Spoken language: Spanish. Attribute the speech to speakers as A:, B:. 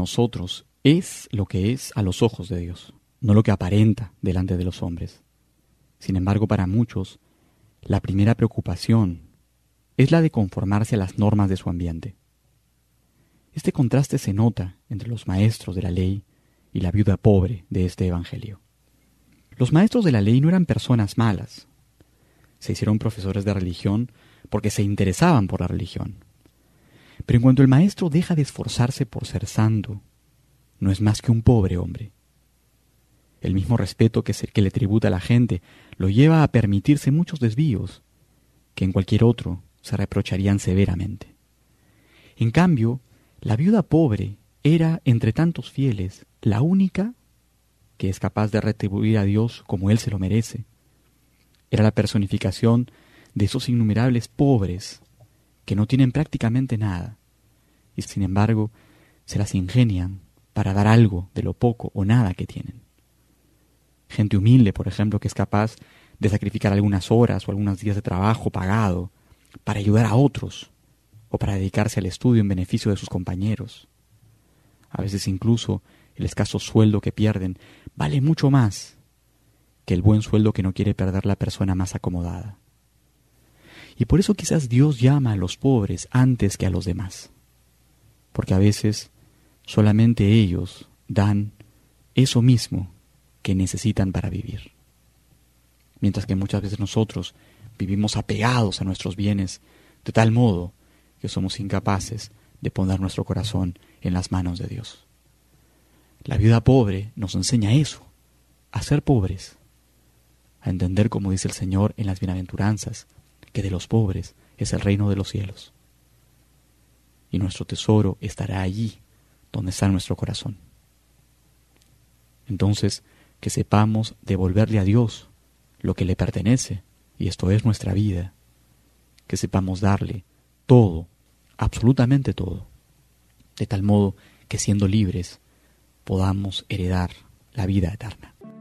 A: nosotros es lo que es a los ojos de Dios, no lo que aparenta delante de los hombres. Sin embargo, para muchos, la primera preocupación es la de conformarse a las normas de su ambiente. Este contraste se nota entre los maestros de la ley y la viuda pobre de este evangelio. Los maestros de la ley no eran personas malas. Se hicieron profesores de religión porque se interesaban por la religión. Pero en cuanto el maestro deja de esforzarse por ser santo, no es más que un pobre hombre. El mismo respeto que le tributa a la gente lo lleva a permitirse muchos desvíos que en cualquier otro se reprocharían severamente. En cambio, la viuda pobre era, entre tantos fieles, la única que es capaz de retribuir a Dios como Él se lo merece. Era la personificación de esos innumerables pobres que no tienen prácticamente nada y sin embargo se las ingenian para dar algo de lo poco o nada que tienen. Gente humilde, por ejemplo, que es capaz de sacrificar algunas horas o algunos días de trabajo pagado para ayudar a otros o para dedicarse al estudio en beneficio de sus compañeros. A veces incluso el escaso sueldo que pierden vale mucho más que el buen sueldo que no quiere perder la persona más acomodada. Y por eso quizás Dios llama a los pobres antes que a los demás, porque a veces solamente ellos dan eso mismo que necesitan para vivir. Mientras que muchas veces nosotros vivimos apegados a nuestros bienes de tal modo que somos incapaces de poner nuestro corazón en las manos de Dios. La viuda pobre nos enseña eso, a ser pobres, a entender, como dice el Señor en las bienaventuranzas, que de los pobres es el reino de los cielos. Y nuestro tesoro estará allí donde está nuestro corazón. Entonces, que sepamos devolverle a Dios lo que le pertenece, y esto es nuestra vida. Que sepamos darle todo, absolutamente todo, de tal modo que siendo libres podamos heredar la vida eterna.